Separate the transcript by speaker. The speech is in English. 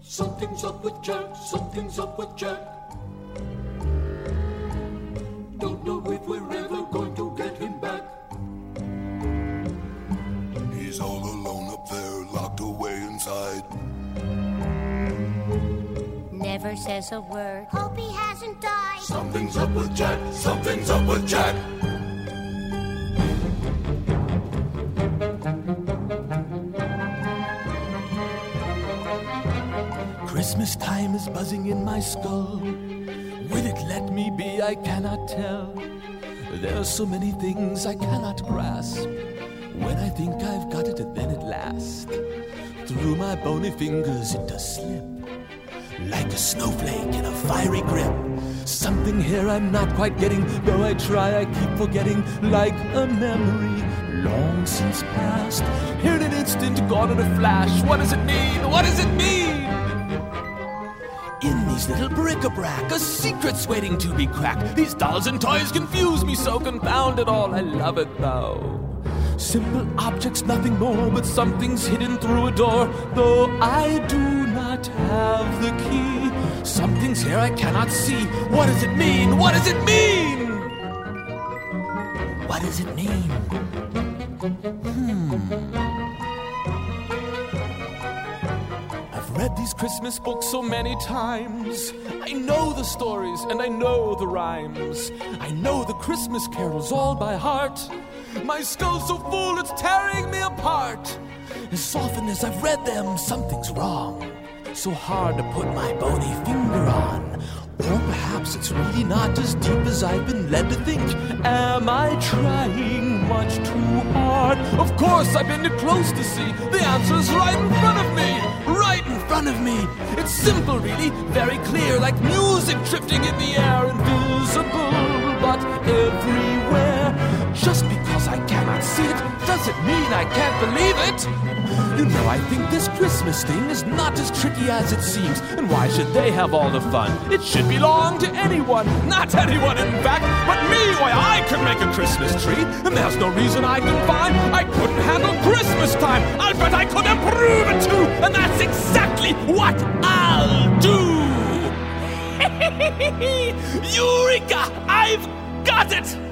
Speaker 1: Something's up with Jack, something's up with Jack. Don't know if we're ever going to get him back.
Speaker 2: He's all alone up there, locked away inside.
Speaker 3: Never says a word.
Speaker 4: Hope he hasn't died.
Speaker 1: Something's up with Jack, something's up with Jack.
Speaker 5: Christmas time is buzzing in my skull. Will it let me be? I cannot tell. There are so many things I cannot grasp. When I think I've got it, then at last, through my bony fingers it does slip, like a snowflake in a fiery grip. Something here I'm not quite getting. Though I try, I keep forgetting. Like a memory long since past, here in an instant, gone in a flash. What does it mean? What does it mean? In these little bric-a-brac, a secret's waiting to be cracked. These dolls and toys confuse me so, confound it all, I love it though. Simple objects, nothing more, but something's hidden through a door. Though I do not have the key, something's here I cannot see. What does it mean? What does it mean? What does it mean? I've read these Christmas books so many times. I know the stories and I know the rhymes. I know the Christmas carols all by heart. My skull's so full it's tearing me apart. As often as I've read them, something's wrong. So hard to put my bony finger on. Or perhaps it's really not as deep as I've been led to think. Am I trying much too hard? Of course I've been too close to see. The answer's right in front of me. Right in front of me. It's simple really, very clear. Like music drifting in the air. Invisible, but everywhere. Just because I cannot see it doesn't mean I can't believe it. You know, I think this Christmas thing is not as tricky as it seems. And why should they have all the fun? It should belong to anyone. Not anyone, in fact, but me. Why, I can make a Christmas tree, and there's no reason I can find I couldn't handle Christmas time. I'll bet I could improve it too, and that's exactly what I'll do. Eureka! I've got it!